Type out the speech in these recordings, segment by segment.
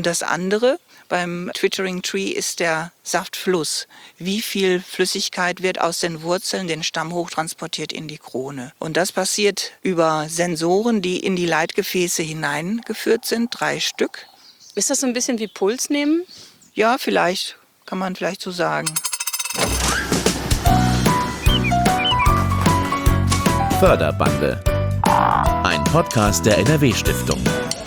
das andere beim Twittering Tree ist der Saftfluss. Wie viel Flüssigkeit wird aus den Wurzeln den Stamm hochtransportiert in die Krone? Und das passiert über Sensoren, die in die Leitgefäße hineingeführt sind, 3 Stück. Ist das so ein bisschen wie Puls nehmen? Ja, vielleicht, kann man vielleicht so sagen. Förderbande. Ein Podcast der NRW-Stiftung.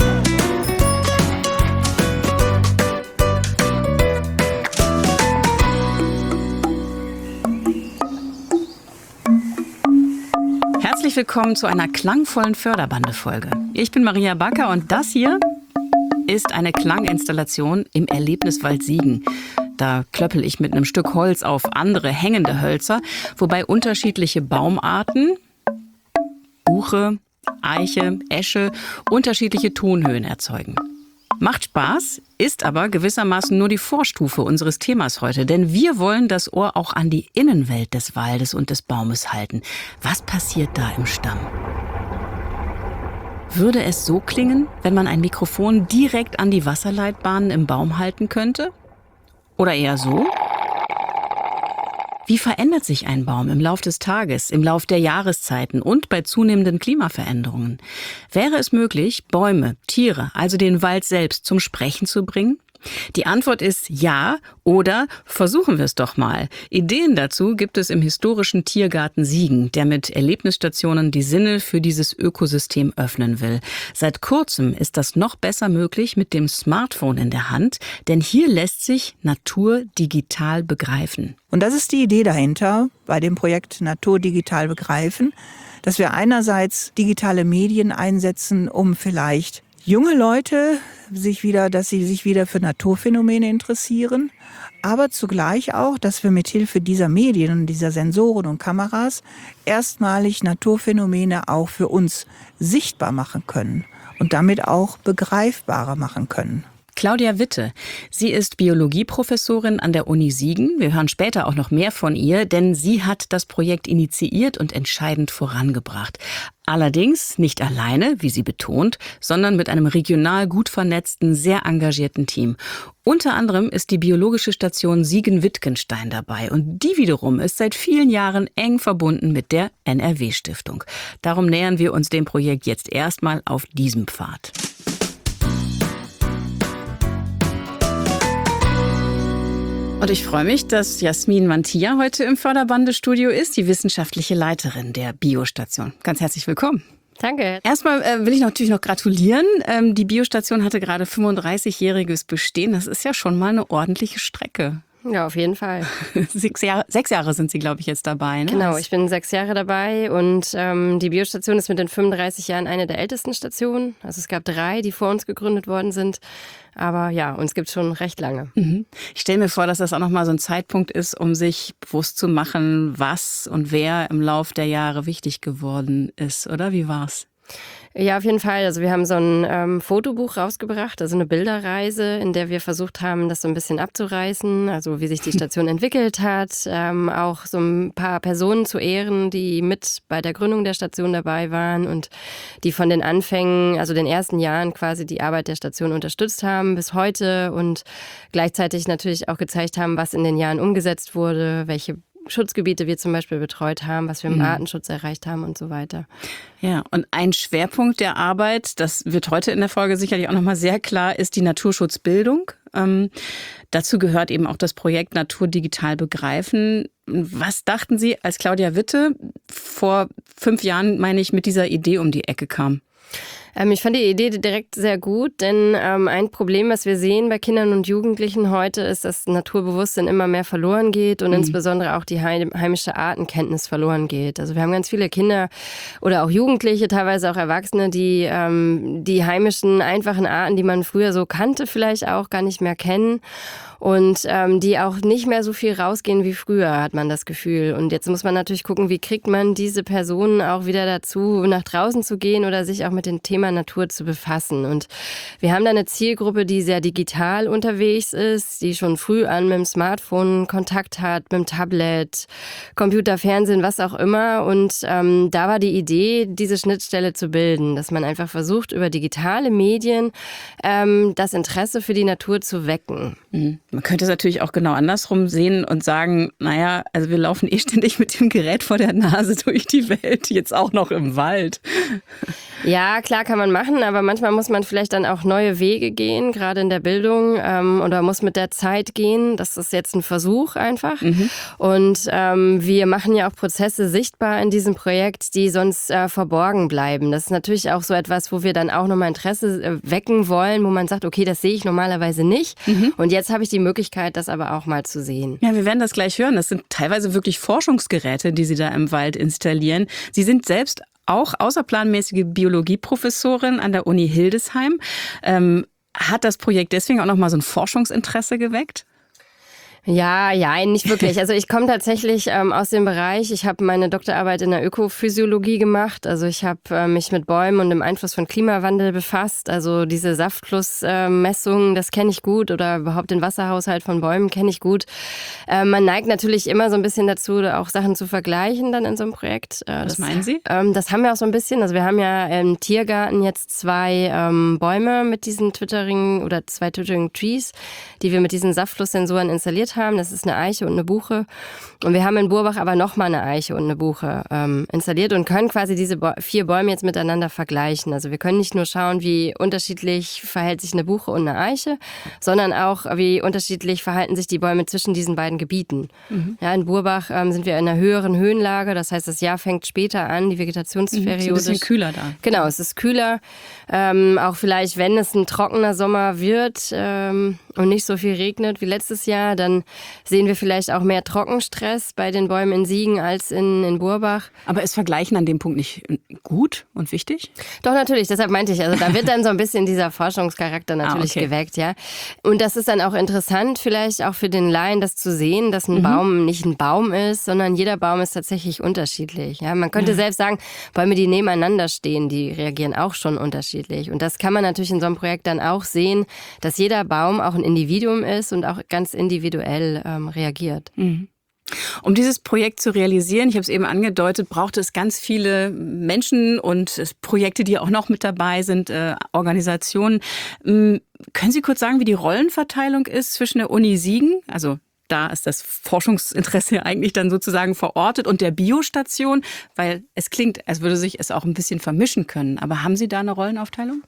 Herzlich willkommen zu einer klangvollen Förderbande-Folge. Ich bin Maria Backer und das hier ist eine Klanginstallation im Erlebniswald Siegen. Da klöppel ich mit einem Stück Holz auf andere hängende Hölzer, wobei unterschiedliche Baumarten, Buche, Eiche, Esche, unterschiedliche Tonhöhen erzeugen. Macht Spaß, ist aber gewissermaßen nur die Vorstufe unseres Themas heute. Denn wir wollen das Ohr auch an die Innenwelt des Waldes und des Baumes halten. Was passiert da im Stamm? Würde es so klingen, wenn man ein Mikrofon direkt an die Wasserleitbahnen im Baum halten könnte? Oder eher so? Wie verändert sich ein Baum im Lauf des Tages, im Lauf der Jahreszeiten und bei zunehmenden Klimaveränderungen? Wäre es möglich, Bäume, Tiere, also den Wald selbst zum Sprechen zu bringen? Die Antwort ist ja, oder versuchen wir es doch mal. Ideen dazu gibt es im historischen Tiergarten Siegen, der mit Erlebnisstationen die Sinne für dieses Ökosystem öffnen will. Seit kurzem ist das noch besser möglich mit dem Smartphone in der Hand, denn hier lässt sich Natur digital begreifen. Und das ist die Idee dahinter bei dem Projekt Natur digital begreifen, dass wir einerseits digitale Medien einsetzen, um vielleicht junge Leute, dass sie sich wieder für Naturphänomene interessieren, aber zugleich auch, dass wir mithilfe dieser Medien und dieser Sensoren und Kameras erstmalig Naturphänomene auch für uns sichtbar machen können und damit auch begreifbarer machen können. Claudia Witte. Sie ist Biologieprofessorin an der Uni Siegen. Wir hören später auch noch mehr von ihr, denn sie hat das Projekt initiiert und entscheidend vorangebracht. Allerdings nicht alleine, wie sie betont, sondern mit einem regional gut vernetzten, sehr engagierten Team. Unter anderem ist die biologische Station Siegen-Wittgenstein dabei und die wiederum ist seit vielen Jahren eng verbunden mit der NRW-Stiftung. Darum nähern wir uns dem Projekt jetzt erstmal auf diesem Pfad. Und ich freue mich, dass Jasmin Mantilla heute im Förderbande-Studio ist, die wissenschaftliche Leiterin der Biostation. Ganz herzlich willkommen. Danke. Erstmal will ich natürlich noch gratulieren. Die Biostation hatte gerade 35-jähriges Bestehen. Das ist ja schon mal eine ordentliche Strecke. Ja, auf jeden Fall. 6 Jahre sind Sie, glaube ich, jetzt dabei, ne? Genau, ich bin 6 Jahre dabei und die Biostation ist mit den 35 Jahren eine der ältesten Stationen. Also es gab 3, die vor uns gegründet worden sind. Aber ja, uns gibt es schon recht lange. Ich stelle mir vor, dass das auch nochmal so ein Zeitpunkt ist, um sich bewusst zu machen, was und wer im Lauf der Jahre wichtig geworden ist, oder? Wie war's? Ja, auf jeden Fall. Also wir haben so ein Fotobuch rausgebracht, also eine Bilderreise, in der wir versucht haben, das so ein bisschen abzureißen, also wie sich die Station entwickelt hat, auch so ein paar Personen zu ehren, die mit bei der Gründung der Station dabei waren und die von den Anfängen, also den ersten Jahren quasi die Arbeit der Station unterstützt haben bis heute und gleichzeitig natürlich auch gezeigt haben, was in den Jahren umgesetzt wurde, welche Schutzgebiete wir zum Beispiel betreut haben, was wir im Artenschutz erreicht haben und so weiter. Ja, und ein Schwerpunkt der Arbeit, das wird heute in der Folge sicherlich auch nochmal sehr klar, ist die Naturschutzbildung. Dazu gehört eben auch das Projekt Natur digital begreifen. Was dachten Sie, als Claudia Witte vor 5 Jahren, meine ich, mit dieser Idee um die Ecke kam? Ich fand die Idee direkt sehr gut, denn ein Problem, was wir sehen bei Kindern und Jugendlichen heute, ist, dass Naturbewusstsein immer mehr verloren geht und insbesondere auch die heimische Artenkenntnis verloren geht. Also wir haben ganz viele Kinder oder auch Jugendliche, teilweise auch Erwachsene, die die heimischen, einfachen Arten, die man früher so kannte, vielleicht auch gar nicht mehr kennen. Und die auch nicht mehr so viel rausgehen wie früher, hat man das Gefühl. Und jetzt muss man natürlich gucken, wie kriegt man diese Personen auch wieder dazu, nach draußen zu gehen oder sich auch mit dem Thema Thema Natur zu befassen. Und wir haben da eine Zielgruppe, die sehr digital unterwegs ist, die schon früh an mit dem Smartphone Kontakt hat, mit dem Tablet, Computer, Fernsehen, was auch immer. Und da war die Idee, diese Schnittstelle zu bilden, dass man einfach versucht, über digitale Medien das Interesse für die Natur zu wecken. Man könnte es natürlich auch genau andersrum sehen und sagen, naja, also wir laufen ständig mit dem Gerät vor der Nase durch die Welt, jetzt auch noch im Wald. Ja, klar kann man machen, aber manchmal muss man vielleicht dann auch neue Wege gehen, gerade in der Bildung, oder muss mit der Zeit gehen. Das ist jetzt ein Versuch einfach. Und wir machen ja auch Prozesse sichtbar in diesem Projekt, die sonst verborgen bleiben. Das ist natürlich auch so etwas, wo wir dann auch nochmal Interesse wecken wollen, wo man sagt, okay, das sehe ich normalerweise nicht. Und jetzt habe ich die Möglichkeit, das aber auch mal zu sehen. Ja, wir werden das gleich hören. Das sind teilweise wirklich Forschungsgeräte, die Sie da im Wald installieren. Sie sind selbst auch außerplanmäßige Biologieprofessorin an der Uni Hildesheim. Hat das Projekt deswegen auch nochmal so ein Forschungsinteresse geweckt? Ja, nicht wirklich. Also ich komme tatsächlich aus dem Bereich, ich habe meine Doktorarbeit in der Ökophysiologie gemacht. Also ich habe mich mit Bäumen und dem Einfluss von Klimawandel befasst. Also diese Saftflussmessungen, das kenne ich gut, oder überhaupt den Wasserhaushalt von Bäumen kenne ich gut. Man neigt natürlich immer so ein bisschen dazu, auch Sachen zu vergleichen dann in so einem Projekt. Was meinen Sie? Das haben wir auch so ein bisschen. Also wir haben ja im Tiergarten jetzt 2 Bäume mit diesen zwei Twittering Trees, die wir mit diesen Saftflusssensoren installiert haben. Das ist eine Eiche und eine Buche. Und wir haben in Burbach aber nochmal eine Eiche und eine Buche installiert und können quasi diese 4 Bäume jetzt miteinander vergleichen. Also wir können nicht nur schauen, wie unterschiedlich verhält sich eine Buche und eine Eiche, sondern auch, wie unterschiedlich verhalten sich die Bäume zwischen diesen beiden Gebieten. Ja, in Burbach sind wir in einer höheren Höhenlage. Das heißt, das Jahr fängt später an, die Vegetationsperiode. Ist ein bisschen kühler da. Genau, es ist kühler. Auch vielleicht, wenn es ein trockener Sommer wird und nicht so viel regnet wie letztes Jahr, dann sehen wir vielleicht auch mehr Trockenstress bei den Bäumen in Siegen als in Burbach. Aber ist Vergleichen an dem Punkt nicht gut und wichtig? Doch, natürlich, deshalb meinte ich, also da wird dann so ein bisschen dieser Forschungscharakter natürlich geweckt, ja. Und das ist dann auch interessant, vielleicht auch für den Laien, das zu sehen, dass ein Baum nicht ein Baum ist, sondern jeder Baum ist tatsächlich unterschiedlich. Ja, man könnte selbst sagen, Bäume, die nebeneinander stehen, die reagieren auch schon unterschiedlich. Und das kann man natürlich in so einem Projekt dann auch sehen, dass jeder Baum auch ein Individuum ist und auch ganz individuell reagiert. Um dieses Projekt zu realisieren, ich habe es eben angedeutet, braucht es ganz viele Menschen und Projekte, die auch noch mit dabei sind, Organisationen. Können Sie kurz sagen, wie die Rollenverteilung ist zwischen der Uni Siegen, also da ist das Forschungsinteresse eigentlich dann sozusagen verortet, und der Biostation, weil es klingt, als würde sich es auch ein bisschen vermischen können. Aber haben Sie da eine Rollenaufteilung?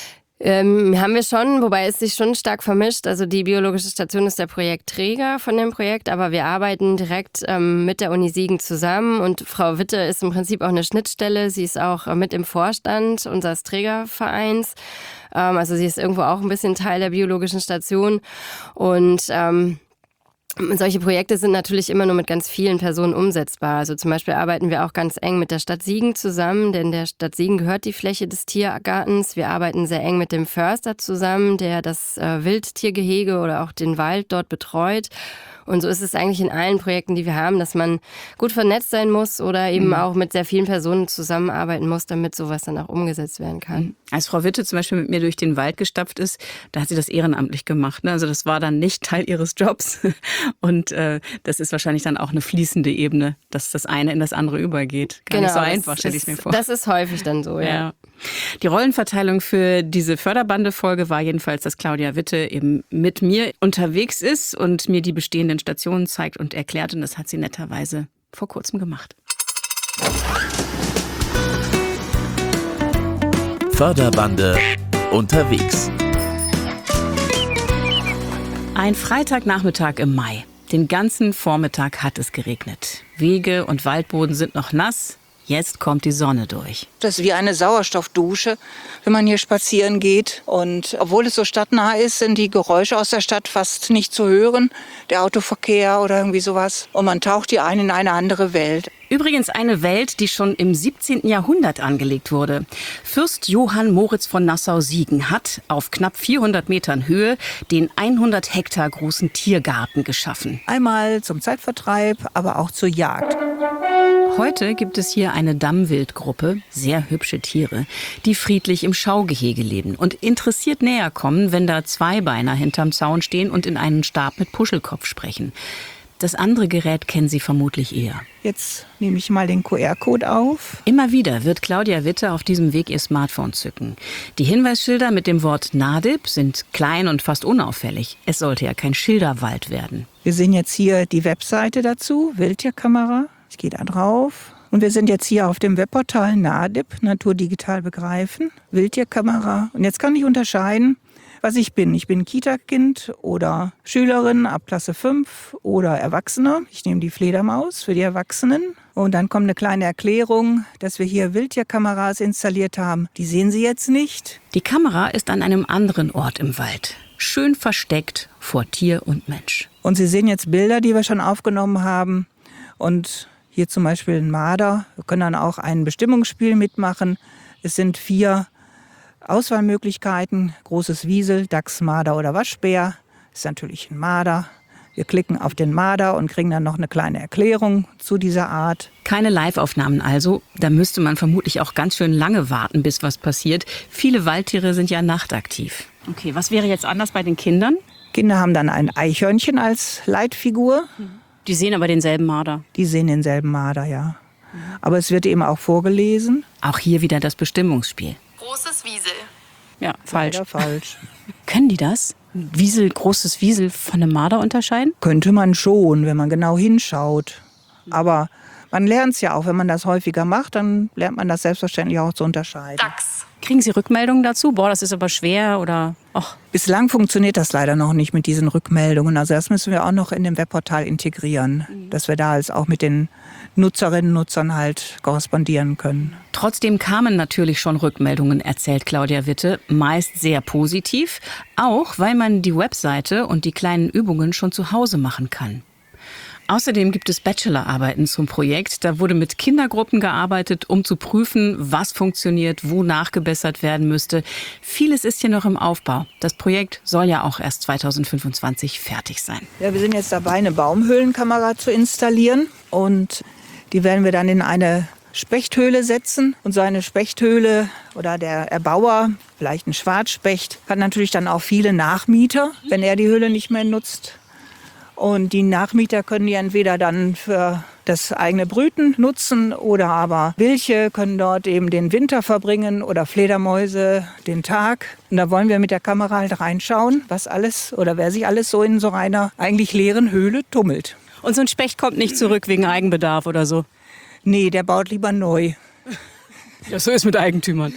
Haben wir schon, wobei es sich schon stark vermischt. Also die Biologische Station ist der Projektträger von dem Projekt, aber wir arbeiten direkt mit der Uni Siegen zusammen, und Frau Witte ist im Prinzip auch eine Schnittstelle. Sie ist auch mit im Vorstand unseres Trägervereins. Also sie ist irgendwo auch ein bisschen Teil der Biologischen Station, und solche Projekte sind natürlich immer nur mit ganz vielen Personen umsetzbar. Also zum Beispiel arbeiten wir auch ganz eng mit der Stadt Siegen zusammen, denn der Stadt Siegen gehört die Fläche des Tiergartens. Wir arbeiten sehr eng mit dem Förster zusammen, der das Wildtiergehege oder auch den Wald dort betreut. Und so ist es eigentlich in allen Projekten, die wir haben, dass man gut vernetzt sein muss oder eben auch mit sehr vielen Personen zusammenarbeiten muss, damit sowas dann auch umgesetzt werden kann. Als Frau Witte zum Beispiel mit mir durch den Wald gestapft ist, da hat sie das ehrenamtlich gemacht. Also das war dann nicht Teil ihres Jobs. Und das ist wahrscheinlich dann auch eine fließende Ebene, dass das eine in das andere übergeht. Gar nicht so einfach, stelle ich mir vor. Das ist häufig dann so, ja. Die Rollenverteilung für diese Förderbande-Folge war jedenfalls, dass Claudia Witte eben mit mir unterwegs ist und mir die bestehenden Stationen zeigt und erklärt. Und das hat sie netterweise vor kurzem gemacht. Förderbande unterwegs. Ein Freitagnachmittag im Mai. Den ganzen Vormittag hat es geregnet. Wege und Waldboden sind noch nass. Jetzt kommt die Sonne durch. Das ist wie eine Sauerstoffdusche, wenn man hier spazieren geht. Und obwohl es so stadtnah ist, sind die Geräusche aus der Stadt fast nicht zu hören. Der Autoverkehr oder irgendwie sowas. Und man taucht hier ein in eine andere Welt. Übrigens eine Welt, die schon im 17. Jahrhundert angelegt wurde. Fürst Johann Moritz von Nassau-Siegen hat auf knapp 400 Metern Höhe den 100 Hektar großen Tiergarten geschaffen. Einmal zum Zeitvertreib, aber auch zur Jagd. Heute gibt es hier eine Dammwildgruppe, sehr hübsche Tiere, die friedlich im Schaugehege leben und interessiert näher kommen, wenn da Zweibeiner hinterm Zaun stehen und in einen Stab mit Puschelkopf sprechen. Das andere Gerät kennen Sie vermutlich eher. Jetzt nehme ich mal den QR-Code auf. Immer wieder wird Claudia Witte auf diesem Weg ihr Smartphone zücken. Die Hinweisschilder mit dem Wort NADIP sind klein und fast unauffällig. Es sollte ja kein Schilderwald werden. Wir sehen jetzt hier die Webseite dazu, Wildtierkamera. Ich gehe da drauf. Und wir sind jetzt hier auf dem Webportal NADIP, Natur digital begreifen, Wildtierkamera. Und jetzt kann ich unterscheiden, was ich bin. Ich bin Kita-Kind oder Schülerin ab Klasse 5 oder Erwachsene. Ich nehme die Fledermaus für die Erwachsenen. Und dann kommt eine kleine Erklärung, dass wir hier Wildtierkameras installiert haben. Die sehen Sie jetzt nicht. Die Kamera ist an einem anderen Ort im Wald. Schön versteckt vor Tier und Mensch. Und Sie sehen jetzt Bilder, die wir schon aufgenommen haben. Und hier zum Beispiel ein Marder. Wir können dann auch ein Bestimmungsspiel mitmachen. Es sind 4 Auswahlmöglichkeiten. Großes Wiesel, Dachs, Marder oder Waschbär. Ist natürlich ein Marder. Wir klicken auf den Marder und kriegen dann noch eine kleine Erklärung zu dieser Art. Keine Live-Aufnahmen also. Da müsste man vermutlich auch ganz schön lange warten, bis was passiert. Viele Waldtiere sind ja nachtaktiv. Okay, was wäre jetzt anders bei den Kindern? Kinder haben dann ein Eichhörnchen als Leitfigur. Die sehen aber denselben Marder. Die sehen denselben Marder, ja. Aber es wird eben auch vorgelesen. Auch hier wieder das Bestimmungsspiel. Großes Wiesel. Ja, falsch. Leider falsch. Können die das? Großes Wiesel von einem Marder unterscheiden? Könnte man schon, wenn man genau hinschaut. Aber man lernt es ja auch. Wenn man das häufiger macht, dann lernt man das selbstverständlich auch zu unterscheiden. Dachs. Kriegen Sie Rückmeldungen dazu? Boah, das ist aber schwer oder... Och. Bislang funktioniert das leider noch nicht mit diesen Rückmeldungen. Also das müssen wir auch noch in dem Webportal integrieren, dass wir da auch mit den Nutzerinnen und Nutzern halt korrespondieren können. Trotzdem kamen natürlich schon Rückmeldungen, erzählt Claudia Witte, meist sehr positiv, auch weil man die Webseite und die kleinen Übungen schon zu Hause machen kann. Außerdem gibt es Bachelorarbeiten zum Projekt. Da wurde mit Kindergruppen gearbeitet, um zu prüfen, was funktioniert, wo nachgebessert werden müsste. Vieles ist hier noch im Aufbau. Das Projekt soll ja auch erst 2025 fertig sein. Ja, wir sind jetzt dabei, eine Baumhöhlenkamera zu installieren. Und die werden wir dann in eine Spechthöhle setzen. Und so eine Spechthöhle oder der Erbauer, vielleicht ein Schwarzspecht, hat natürlich dann auch viele Nachmieter, wenn er die Höhle nicht mehr nutzt. Und die Nachmieter können die entweder dann für das eigene Brüten nutzen oder aber Wilche können dort eben den Winter verbringen oder Fledermäuse den Tag. Und da wollen wir mit der Kamera halt reinschauen, was alles oder wer sich alles so in so einer eigentlich leeren Höhle tummelt. Und so ein Specht kommt nicht zurück wegen Eigenbedarf oder so? Nee, der baut lieber neu. Ja, so ist mit Eigentümern.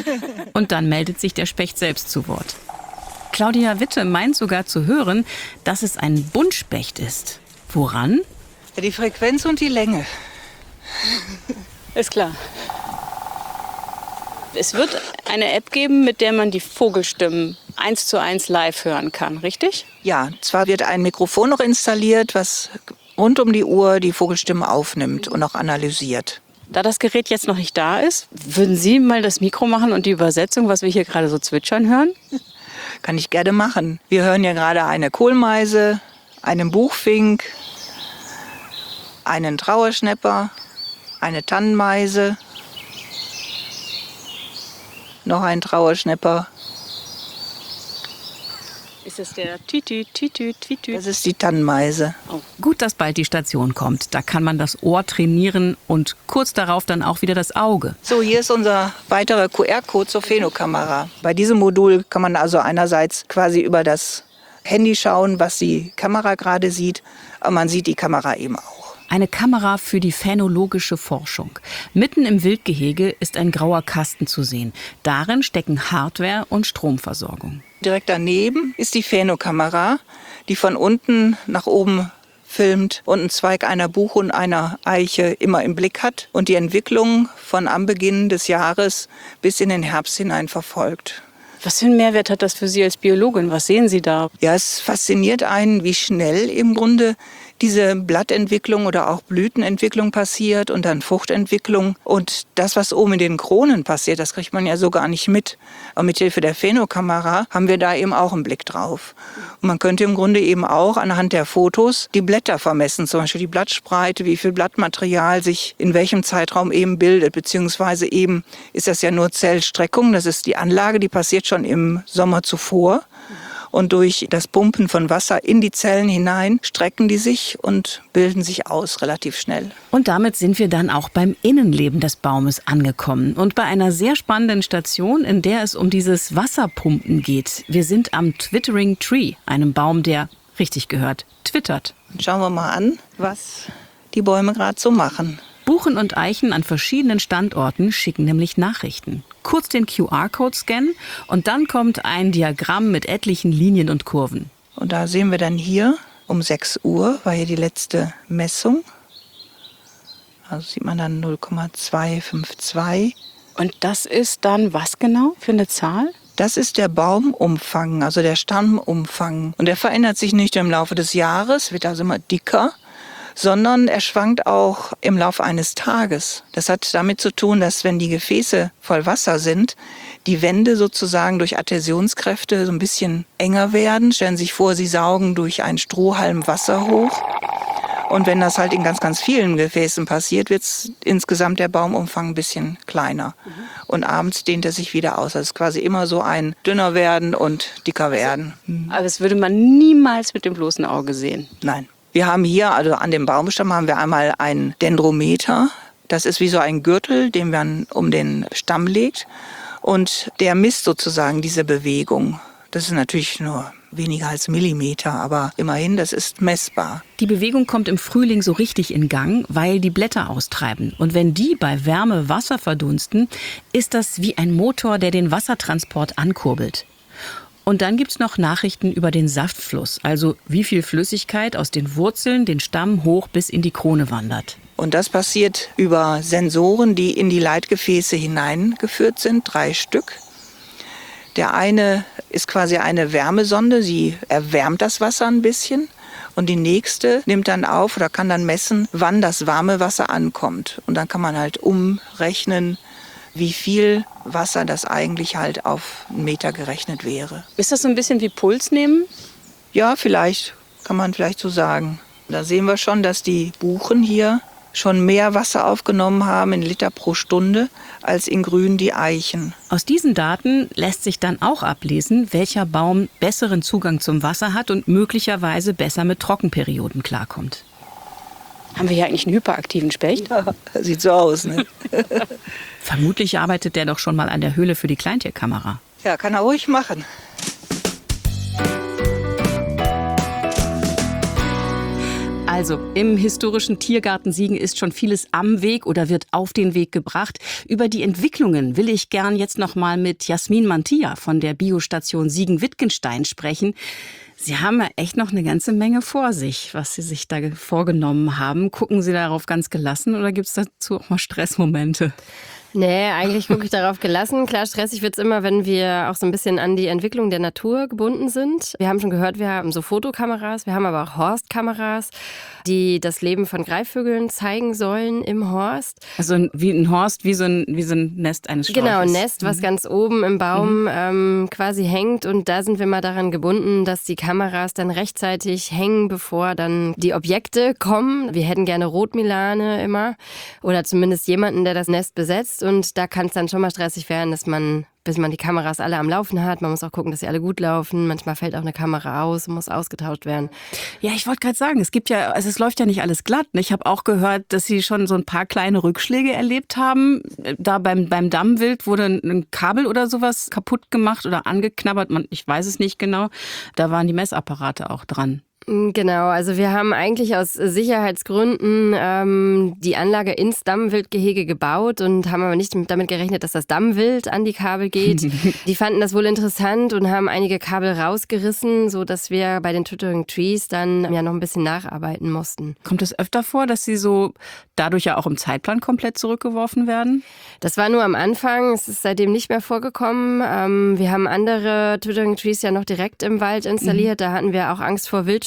Und dann meldet sich der Specht selbst zu Wort. Claudia Witte meint sogar zu hören, dass es ein Buntspecht ist. Woran? Ja, die Frequenz und die Länge. Ist klar. Es wird eine App geben, mit der man die Vogelstimmen 1:1 live hören kann, richtig? Ja, zwar wird ein Mikrofon noch installiert, was rund um die Uhr die Vogelstimmen aufnimmt und auch analysiert. Da das Gerät jetzt noch nicht da ist, würden Sie mal das Mikro machen und die Übersetzung, was wir hier gerade so zwitschern hören? Kann ich gerne machen. Wir hören ja gerade eine Kohlmeise, einen Buchfink, einen Trauerschnäpper, eine Tannenmeise, noch ein Trauerschnäpper. Ist das der Tütü, Tütü, Tütü? Das ist die Tannenmeise. Gut, dass bald die Station kommt. Da kann man das Ohr trainieren und kurz darauf dann auch wieder das Auge. So, hier ist unser weiterer QR-Code zur Phänokamera. Bei diesem Modul kann man also einerseits quasi über das Handy schauen, was die Kamera gerade sieht, aber man sieht die Kamera eben auch. Eine Kamera für die phänologische Forschung. Mitten im Wildgehege ist ein grauer Kasten zu sehen. Darin stecken Hardware und Stromversorgung. Direkt daneben ist die Phänokamera, die von unten nach oben filmt und einen Zweig einer Buche und einer Eiche immer im Blick hat und die Entwicklung von am Beginn des Jahres bis in den Herbst hinein verfolgt. Was für einen Mehrwert hat das für Sie als Biologin? Was sehen Sie da? Ja, es fasziniert einen, wie schnell im Grunde diese Blattentwicklung oder auch Blütenentwicklung passiert und dann Fruchtentwicklung. Und das, was oben in den Kronen passiert, das kriegt man ja so gar nicht mit. Aber mit Hilfe der Phänokamera haben wir da eben auch einen Blick drauf. Und man könnte im Grunde eben auch anhand der Fotos die Blätter vermessen, zum Beispiel die Blattspreite, wie viel Blattmaterial sich in welchem Zeitraum eben bildet, beziehungsweise eben ist das ja nur Zellstreckung, das ist die Anlage, die passiert schon im Sommer zuvor. Und durch das Pumpen von Wasser in die Zellen hinein strecken die sich und bilden sich aus relativ schnell. Und damit sind wir dann auch beim Innenleben des Baumes angekommen. Und bei einer sehr spannenden Station, in der es um dieses Wasserpumpen geht. Wir sind am Twittering Tree, einem Baum, der, richtig gehört, twittert. Schauen wir mal an, was die Bäume gerade so machen. Buchen und Eichen an verschiedenen Standorten schicken nämlich Nachrichten. Kurz den QR-Code scannen und dann kommt ein Diagramm mit etlichen Linien und Kurven. Und da sehen wir dann hier um 6 Uhr war hier die letzte Messung. Also sieht man dann 0,252. Und das ist dann was genau für eine Zahl? Das ist der Baumumfang, also der Stammumfang. Und der verändert sich nicht im Laufe des Jahres, wird also immer dicker, sondern er schwankt auch im Laufe eines Tages. Das hat damit zu tun, dass wenn die Gefäße voll Wasser sind, die Wände sozusagen durch Adhäsionskräfte so ein bisschen enger werden. Stellen Sie sich vor, Sie saugen durch einen Strohhalm Wasser hoch. Und wenn das halt in ganz, ganz vielen Gefäßen passiert, wird insgesamt der Baumumfang ein bisschen kleiner. Und abends dehnt er sich wieder aus. Also es ist quasi immer so ein dünner werden und dicker werden. Aber das würde man niemals mit dem bloßen Auge sehen. Nein. Wir haben hier, also an dem Baumstamm haben wir einmal einen Dendrometer. Das ist wie so ein Gürtel, den man um den Stamm legt. Und der misst sozusagen diese Bewegung. Das ist natürlich nur weniger als Millimeter, aber immerhin, das ist messbar. Die Bewegung kommt im Frühling so richtig in Gang, weil die Blätter austreiben. Und wenn die bei Wärme Wasser verdunsten, ist das wie ein Motor, der den Wassertransport ankurbelt. Und dann gibt's noch Nachrichten über den Saftfluss, also wie viel Flüssigkeit aus den Wurzeln den Stamm hoch bis in die Krone wandert. Und das passiert über Sensoren, die in die Leitgefäße hineingeführt sind, 3 Stück. Der eine ist quasi eine Wärmesonde, sie erwärmt das Wasser ein bisschen. Und die nächste nimmt dann auf oder kann dann messen, wann das warme Wasser ankommt. Und dann kann man halt umrechnen, wie viel Wasser das eigentlich halt auf einen Meter gerechnet wäre. Ist das so ein bisschen wie Puls nehmen? Ja, vielleicht, kann man vielleicht so sagen. Da sehen wir schon, dass die Buchen hier schon mehr Wasser aufgenommen haben in Liter pro Stunde als in Grün die Eichen. Aus diesen Daten lässt sich dann auch ablesen, welcher Baum besseren Zugang zum Wasser hat und möglicherweise besser mit Trockenperioden klarkommt. Haben wir hier eigentlich einen hyperaktiven Specht? Ja, sieht so aus, ne? Vermutlich arbeitet der doch schon mal an der Höhle für die Kleintierkamera. Ja, kann er ruhig machen. Also, im historischen Tiergarten Siegen ist schon vieles am Weg oder wird auf den Weg gebracht. Über die Entwicklungen will ich gern jetzt noch mal mit Jasmin Mantilla von der Biostation Siegen-Wittgenstein sprechen. Sie haben ja echt noch eine ganze Menge vor sich, was Sie sich da vorgenommen haben. Gucken Sie darauf ganz gelassen oder gibt es dazu auch mal Stressmomente? Nee, eigentlich gucke ich darauf gelassen. Klar, stressig wird's immer, wenn wir auch so ein bisschen an die Entwicklung der Natur gebunden sind. Wir haben schon gehört, wir haben so Fotokameras, wir haben aber auch Horstkameras, die das Leben von Greifvögeln zeigen sollen im Horst. Also wie ein Horst, wie so ein Nest eines Storches. Genau, ein Nest, was ganz oben im Baum quasi hängt. Und da sind wir mal daran gebunden, dass die Kameras dann rechtzeitig hängen, bevor dann die Objekte kommen. Wir hätten gerne Rotmilane immer oder zumindest jemanden, der das Nest besetzt. Und da kann es dann schon mal stressig werden, bis man die Kameras alle am Laufen hat. Man muss auch gucken, dass sie alle gut laufen. Manchmal fällt auch eine Kamera aus und muss ausgetauscht werden. Ja, ich wollte gerade sagen, es läuft ja nicht alles glatt. Ich habe auch gehört, dass Sie schon so ein paar kleine Rückschläge erlebt haben. Da beim Dammwild wurde ein Kabel oder sowas kaputt gemacht oder angeknabbert. Ich weiß es nicht genau. Da waren die Messapparate auch dran. Genau, also wir haben eigentlich aus Sicherheitsgründen die Anlage ins Dammwildgehege gebaut und haben aber nicht damit gerechnet, dass das Dammwild an die Kabel geht. Die fanden das wohl interessant und haben einige Kabel rausgerissen, sodass wir bei den Twittering Trees dann ja noch ein bisschen nacharbeiten mussten. Kommt es öfter vor, dass Sie so dadurch ja auch im Zeitplan komplett zurückgeworfen werden? Das war nur am Anfang, es ist seitdem nicht mehr vorgekommen. Wir haben andere Twittering Trees ja noch direkt im Wald installiert, da hatten wir auch Angst vor Wildschweinen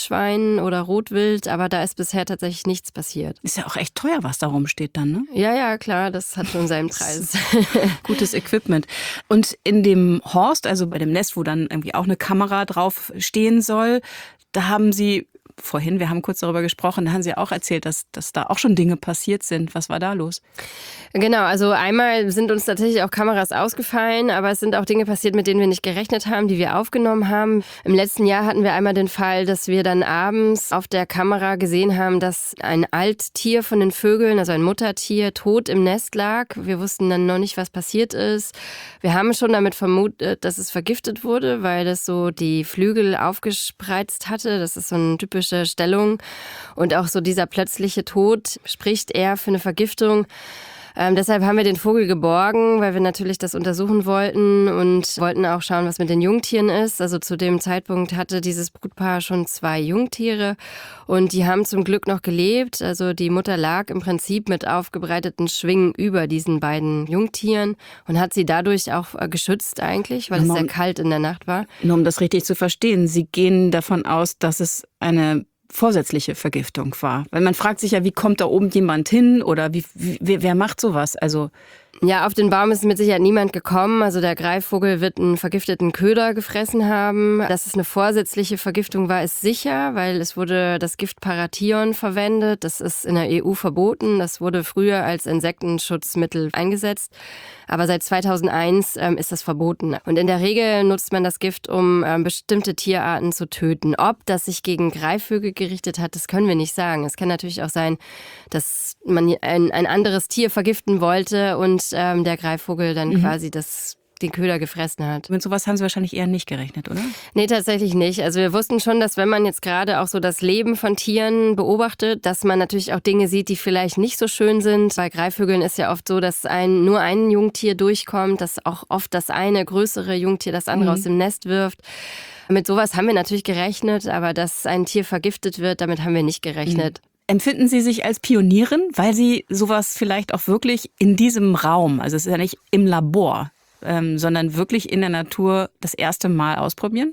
Wildschwein oder Rotwild, aber da ist bisher tatsächlich nichts passiert. Ist ja auch echt teuer, was da rumsteht dann, ne? Ja, klar, das hat schon seinen Preis. Gutes Equipment. Und in dem Horst, also bei dem Nest, wo dann irgendwie auch eine Kamera drauf stehen soll, da haben Sie vorhin, wir haben kurz darüber gesprochen, da haben Sie auch erzählt, dass da auch schon Dinge passiert sind. Was war da los? Genau, also einmal sind uns tatsächlich auch Kameras ausgefallen, aber es sind auch Dinge passiert, mit denen wir nicht gerechnet haben, die wir aufgenommen haben. Im letzten Jahr hatten wir einmal den Fall, dass wir dann abends auf der Kamera gesehen haben, dass ein Alttier von den Vögeln, also ein Muttertier, tot im Nest lag. Wir wussten dann noch nicht, was passiert ist. Wir haben schon damit vermutet, dass es vergiftet wurde, weil es so die Flügel aufgespreizt hatte. Das ist so eine typische Stellung. Und auch so dieser plötzliche Tod spricht eher für eine Vergiftung. Deshalb haben wir den Vogel geborgen, weil wir natürlich das untersuchen wollten und wollten auch schauen, was mit den Jungtieren ist. Also zu dem Zeitpunkt hatte dieses Brutpaar schon 2 Jungtiere und die haben zum Glück noch gelebt. Also die Mutter lag im Prinzip mit aufgebreiteten Schwingen über diesen beiden Jungtieren und hat sie dadurch auch geschützt eigentlich, weil es sehr kalt in der Nacht war. Nur um das richtig zu verstehen, Sie gehen davon aus, dass es eine vorsätzliche Vergiftung war. Weil man fragt sich ja, wie kommt da oben jemand hin oder wer macht sowas? Also ja, auf den Baum ist mit Sicherheit niemand gekommen. Also der Greifvogel wird einen vergifteten Köder gefressen haben. Dass es eine vorsätzliche Vergiftung war, ist sicher, weil es wurde das Gift Parathion verwendet. Das ist in der EU verboten. Das wurde früher als Insektenschutzmittel eingesetzt. Aber seit 2001 ist das verboten. Und in der Regel nutzt man das Gift, um bestimmte Tierarten zu töten. Ob das sich gegen Greifvögel gerichtet hat, das können wir nicht sagen. Es kann natürlich auch sein, dass man ein anderes Tier vergiften wollte und der Greifvogel dann quasi den Köder gefressen hat. Mit sowas haben Sie wahrscheinlich eher nicht gerechnet, oder? Nee, tatsächlich nicht. Also wir wussten schon, dass wenn man jetzt gerade auch so das Leben von Tieren beobachtet, dass man natürlich auch Dinge sieht, die vielleicht nicht so schön sind. Bei Greifvögeln ist ja oft so, dass nur ein Jungtier durchkommt, dass auch oft das eine größere Jungtier das andere aus dem Nest wirft. Mit sowas haben wir natürlich gerechnet, aber dass ein Tier vergiftet wird, damit haben wir nicht gerechnet. Empfinden Sie sich als Pionierin, weil Sie sowas vielleicht auch wirklich in diesem Raum, also es ist ja nicht im Labor, sondern wirklich in der Natur das erste Mal ausprobieren?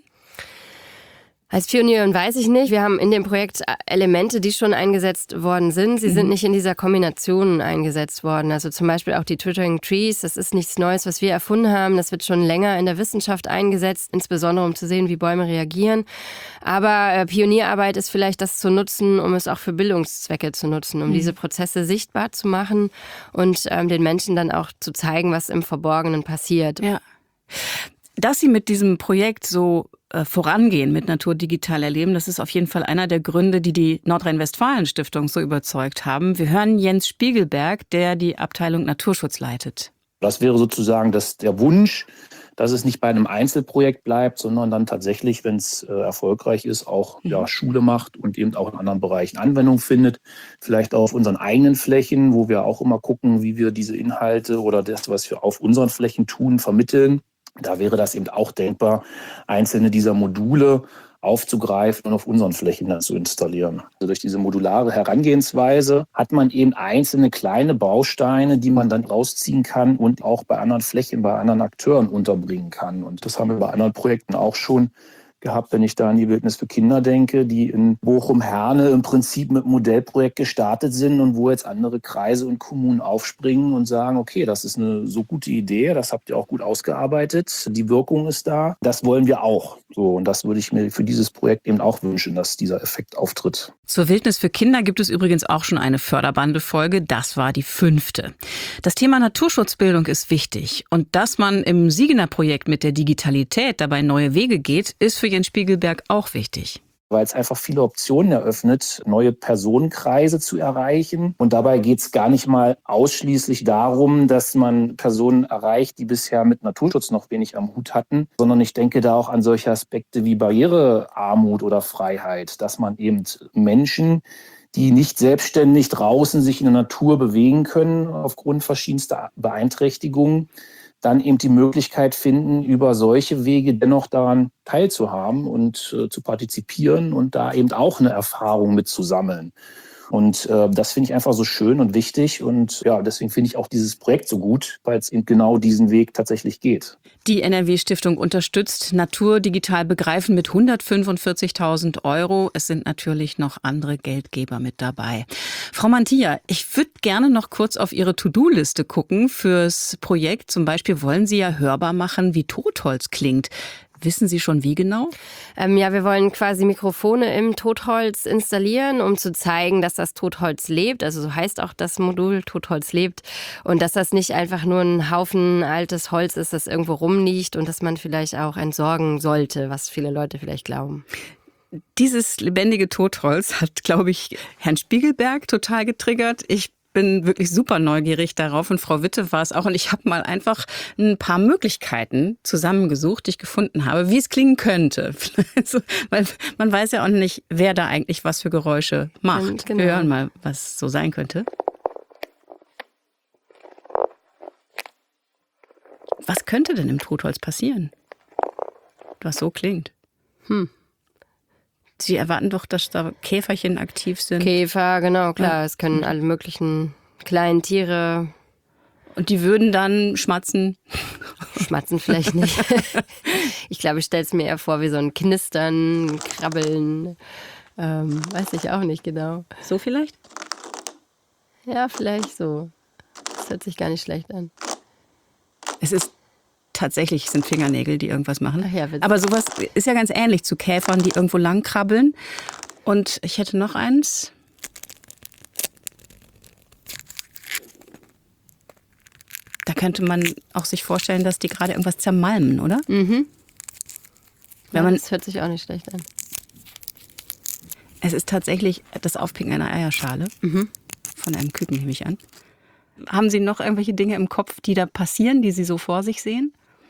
Als Pionierin weiß ich nicht. Wir haben in dem Projekt Elemente, die schon eingesetzt worden sind. Sie sind nicht in dieser Kombination eingesetzt worden. Also zum Beispiel auch die Twittering Trees. Das ist nichts Neues, was wir erfunden haben. Das wird schon länger in der Wissenschaft eingesetzt, insbesondere um zu sehen, wie Bäume reagieren. Aber Pionierarbeit ist vielleicht das zu nutzen, um es auch für Bildungszwecke zu nutzen, um diese Prozesse sichtbar zu machen und den Menschen dann auch zu zeigen, was im Verborgenen passiert. Ja. Dass Sie mit diesem Projekt so vorangehen, mit Natur digital erleben, das ist auf jeden Fall einer der Gründe, die die Nordrhein-Westfalen-Stiftung so überzeugt haben. Wir hören Jens Spiegelberg, der die Abteilung Naturschutz leitet. Das wäre sozusagen der Wunsch, dass es nicht bei einem Einzelprojekt bleibt, sondern dann tatsächlich, wenn es erfolgreich ist, auch Schule macht und eben auch in anderen Bereichen Anwendung findet. Vielleicht auch auf unseren eigenen Flächen, wo wir auch immer gucken, wie wir diese Inhalte oder das, was wir auf unseren Flächen tun, vermitteln. Da wäre das eben auch denkbar, einzelne dieser Module aufzugreifen und auf unseren Flächen dann zu installieren. Also durch diese modulare Herangehensweise hat man eben einzelne kleine Bausteine, die man dann rausziehen kann und auch bei anderen Flächen, bei anderen Akteuren unterbringen kann. Und das haben wir bei anderen Projekten auch schon gehabt, wenn ich da an die Wildnis für Kinder denke, die in Bochum-Herne im Prinzip mit einem Modellprojekt gestartet sind und wo jetzt andere Kreise und Kommunen aufspringen und sagen, okay, das ist eine so gute Idee, das habt ihr auch gut ausgearbeitet, die Wirkung ist da, das wollen wir auch. So, und das würde ich mir für dieses Projekt eben auch wünschen, dass dieser Effekt auftritt. Zur Wildnis für Kinder gibt es übrigens auch schon eine Förderbande-Folge, das war die 5. Das Thema Naturschutzbildung ist wichtig und dass man im Siegener-Projekt mit der Digitalität dabei neue Wege geht, ist für Jens Spiegelberg auch wichtig. Weil es einfach viele Optionen eröffnet, neue Personenkreise zu erreichen. Und dabei geht es gar nicht mal ausschließlich darum, dass man Personen erreicht, die bisher mit Naturschutz noch wenig am Hut hatten, sondern ich denke da auch an solche Aspekte wie Barrierearmut oder Freiheit, dass man eben Menschen, die nicht selbstständig draußen sich in der Natur bewegen können aufgrund verschiedenster Beeinträchtigungen, dann eben die Möglichkeit finden, über solche Wege dennoch daran teilzuhaben und zu partizipieren und da eben auch eine Erfahrung mit zu sammeln. Und das finde ich einfach so schön und wichtig. Und ja, deswegen finde ich auch dieses Projekt so gut, weil es eben genau diesen Weg tatsächlich geht. Die NRW-Stiftung unterstützt Natur digital begreifen mit 145.000 €. Es sind natürlich noch andere Geldgeber mit dabei. Frau Mantilla, ich würde gerne noch kurz auf Ihre To-Do-Liste gucken fürs Projekt. Zum Beispiel wollen Sie ja hörbar machen, wie Totholz klingt. Wissen Sie schon, wie genau? Ja, wir wollen quasi Mikrofone im Totholz installieren, um zu zeigen, dass das Totholz lebt. Also so heißt auch das Modul, Totholz lebt. Und dass das nicht einfach nur ein Haufen altes Holz ist, das irgendwo rumliegt und das man vielleicht auch entsorgen sollte, was viele Leute vielleicht glauben. Dieses lebendige Totholz hat, glaube ich, Herrn Spiegelberg total getriggert. Ich bin wirklich super neugierig darauf und Frau Witte war es auch. Und ich habe mal einfach ein paar Möglichkeiten zusammengesucht, die ich gefunden habe, wie es klingen könnte. Also, weil man weiß ja auch nicht, wer da eigentlich was für Geräusche macht. Genau. Wir hören mal, was so sein könnte. Was könnte denn im Totholz passieren, was so klingt? Sie erwarten doch, dass da Käferchen aktiv sind. Käfer, genau, klar. Ja. Es können alle möglichen kleinen Tiere. Und die würden dann schmatzen. Schmatzen vielleicht nicht. Ich glaube, ich stelle es mir eher vor wie so ein Knistern, Krabbeln. Weiß ich auch nicht genau. So vielleicht? Ja, vielleicht so. Das hört sich gar nicht schlecht an. Es ist tatsächlich, es sind Fingernägel, die irgendwas machen. Ach ja, witzig. Aber sowas ist ja ganz ähnlich zu Käfern, die irgendwo lang krabbeln. Und ich hätte noch eins. Da könnte man auch sich vorstellen, dass die gerade irgendwas zermalmen, oder? Mhm. Wenn man, das hört sich auch nicht schlecht an. es ist tatsächlich das Aufpicken einer Eierschale. Von einem Küken, nehme ich an. Haben Sie noch irgendwelche Dinge im Kopf, die da passieren, die Sie so vor sich sehen?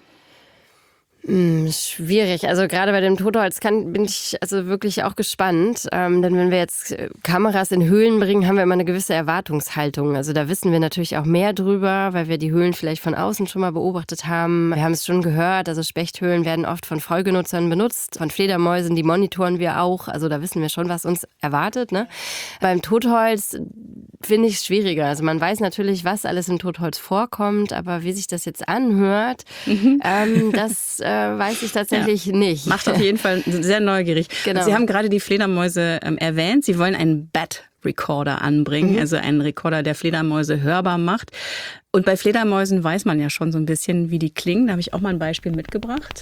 Schwierig. Also gerade bei dem Totholz bin ich also wirklich auch gespannt. Denn wenn wir jetzt Kameras in Höhlen bringen, haben wir immer eine gewisse Erwartungshaltung. Also da wissen wir natürlich auch mehr drüber, weil wir die Höhlen vielleicht von außen schon mal beobachtet haben. Wir haben es schon gehört, also Spechthöhlen werden oft von Vollgenutzern benutzt, von Fledermäusen, die monitoren wir auch. Also da wissen wir schon, was uns erwartet. Ne? Beim Totholz finde ich es schwieriger. Also man weiß natürlich, was alles im Totholz vorkommt, aber wie sich das jetzt anhört, das weiß ich tatsächlich nicht. Macht auf jeden Fall sehr neugierig. Genau. Sie haben gerade die Fledermäuse erwähnt. Sie wollen einen Bat-Recorder anbringen, also einen Rekorder, der Fledermäuse hörbar macht. Und bei Fledermäusen weiß man ja schon so ein bisschen, wie die klingen. Da habe ich auch mal ein Beispiel mitgebracht.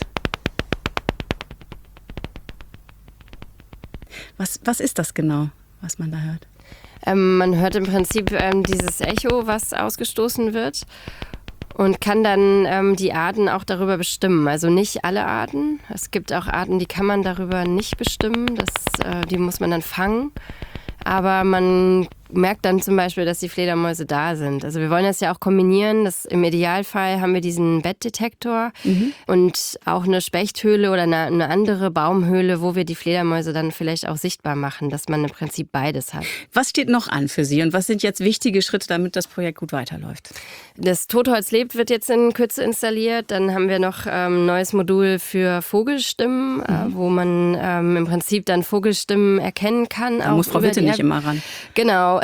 Was ist das genau, was man da hört? Man hört im Prinzip dieses Echo, was ausgestoßen wird. Und kann dann die Arten auch darüber bestimmen. Also nicht alle Arten. Es gibt auch Arten, die kann man darüber nicht bestimmen. Die muss man dann fangen. Aber man merkt dann zum Beispiel, dass die Fledermäuse da sind. Also wir wollen das ja auch kombinieren. Im Idealfall haben wir diesen Bettdetektor und auch eine Spechthöhle oder eine andere Baumhöhle, wo wir die Fledermäuse dann vielleicht auch sichtbar machen, dass man im Prinzip beides hat. Was steht noch an für Sie und was sind jetzt wichtige Schritte, damit das Projekt gut weiterläuft? Das Totholz lebt wird jetzt in Kürze installiert. Dann haben wir noch ein neues Modul für Vogelstimmen, wo man im Prinzip dann Vogelstimmen erkennen kann. Da muss Frau Witte nicht immer ran. Genau.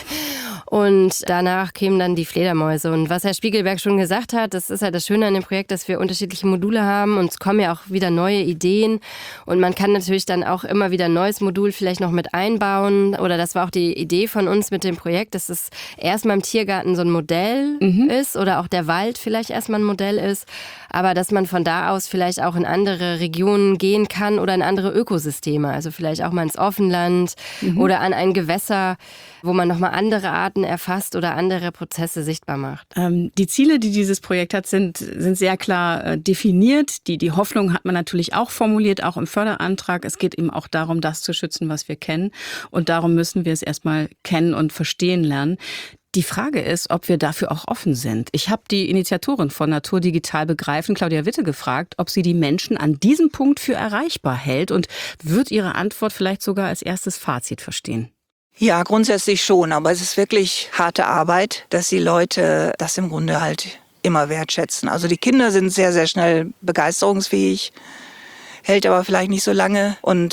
Und danach kämen dann die Fledermäuse. Und was Herr Spiegelberg schon gesagt hat, das ist halt das Schöne an dem Projekt, dass wir unterschiedliche Module haben und es kommen ja auch wieder neue Ideen. Und man kann natürlich dann auch immer wieder ein neues Modul vielleicht noch mit einbauen. Oder das war auch die Idee von uns mit dem Projekt, dass es erstmal im Tiergarten so ein Modell ist oder auch der Wald vielleicht erstmal ein Modell ist. Aber dass man von da aus vielleicht auch in andere Regionen gehen kann oder in andere Ökosysteme. Also vielleicht auch mal ins Offenland oder an ein Gewässer, wo man nochmal andere Arten erfasst oder andere Prozesse sichtbar macht. Die Ziele, die dieses Projekt hat, sind sehr klar definiert. Die Hoffnung hat man natürlich auch formuliert, auch im Förderantrag. Es geht eben auch darum, das zu schützen, was wir kennen. Und darum müssen wir es erstmal kennen und verstehen lernen. Die Frage ist, ob wir dafür auch offen sind. Ich habe die Initiatorin von Natur digital begreifen, Claudia Witte, gefragt, ob sie die Menschen an diesem Punkt für erreichbar hält und wird ihre Antwort vielleicht sogar als erstes Fazit verstehen. Ja, grundsätzlich schon, aber es ist wirklich harte Arbeit, dass die Leute das im Grunde halt immer wertschätzen. Also die Kinder sind sehr, sehr schnell begeisterungsfähig, hält aber vielleicht nicht so lange und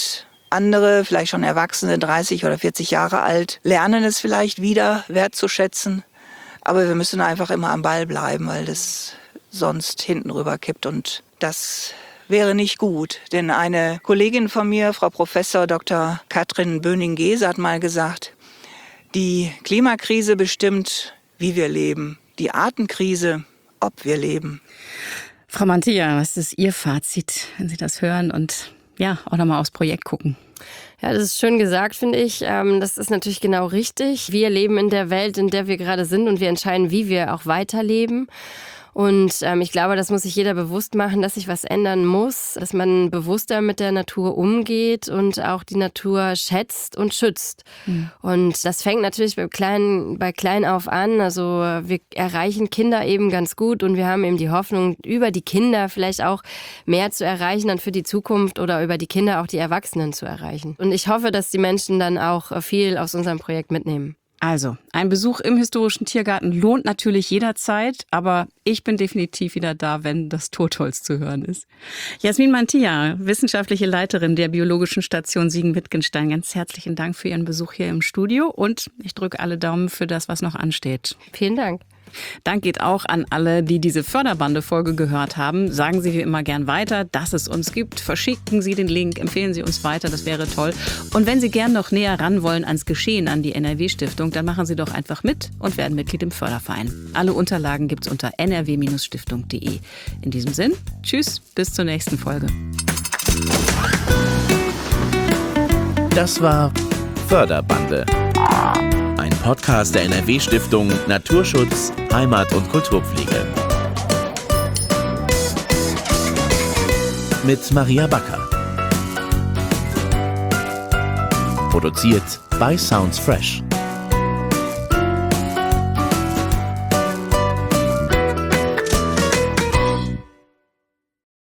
Andere, vielleicht schon Erwachsene, 30 oder 40 Jahre alt, lernen es vielleicht wieder wertzuschätzen. Aber wir müssen einfach immer am Ball bleiben, weil das sonst hinten rüber kippt. Und das wäre nicht gut. Denn eine Kollegin von mir, Frau Professor Dr. Katrin Böning-Gese, hat mal gesagt, die Klimakrise bestimmt, wie wir leben. Die Artenkrise, ob wir leben. Frau Mantilla, was ist Ihr Fazit, wenn Sie das hören und ja, auch nochmal aufs Projekt gucken? Ja, das ist schön gesagt, finde ich. Das ist natürlich genau richtig. Wir leben in der Welt, in der wir gerade sind und wir entscheiden, wie wir auch weiterleben. Und ich glaube, das muss sich jeder bewusst machen, dass sich was ändern muss, dass man bewusster mit der Natur umgeht und auch die Natur schätzt und schützt. Mhm. Und das fängt natürlich bei klein auf an. Also wir erreichen Kinder eben ganz gut und wir haben eben die Hoffnung, über die Kinder vielleicht auch mehr zu erreichen, dann für die Zukunft oder über die Kinder auch die Erwachsenen zu erreichen. Und ich hoffe, dass die Menschen dann auch viel aus unserem Projekt mitnehmen. Also, ein Besuch im Historischen Tiergarten lohnt natürlich jederzeit, aber ich bin definitiv wieder da, wenn das Totholz zu hören ist. Jasmin Mantilla, wissenschaftliche Leiterin der Biologischen Station Siegen-Wittgenstein, ganz herzlichen Dank für Ihren Besuch hier im Studio und ich drücke alle Daumen für das, was noch ansteht. Vielen Dank. Dank geht auch an alle, die diese Förderbande-Folge gehört haben. Sagen Sie wie immer gern weiter, dass es uns gibt. Verschicken Sie den Link, empfehlen Sie uns weiter, das wäre toll. Und wenn Sie gern noch näher ran wollen ans Geschehen an die NRW-Stiftung, dann machen Sie doch einfach mit und werden Mitglied im Förderverein. Alle Unterlagen gibt's unter nrw-stiftung.de. In diesem Sinn, tschüss, bis zur nächsten Folge. Das war Förderbande. Ein Podcast der NRW-Stiftung Naturschutz, Heimat und Kulturpflege. Mit Maria Backer. Produziert bei Sounds Fresh.